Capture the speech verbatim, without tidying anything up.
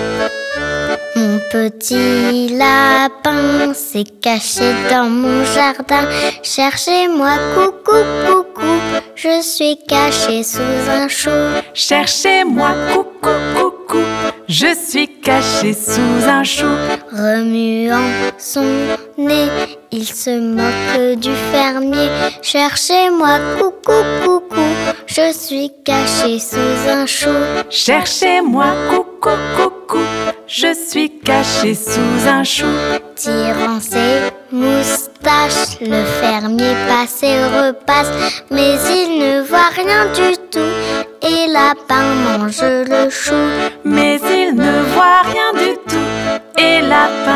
Mon petit lapin s'est caché dans mon jardin. Cherchez-moi, coucou, coucou, je suis caché sous un chou. Cherchez-moi, coucou, coucou, je suis caché sous un chou. Remuant son nez, il se moque du fermier. Cherchez-moi, coucou, coucou, je suis caché sous un chou. Cherchez-moi, coucou, coucou, je suis caché sous un chou. Tirant ses moustaches, le fermier passe et repasse, mais il ne voit rien du tout, et lapin mange le chou. Mais il ne voit rien du tout, et lapin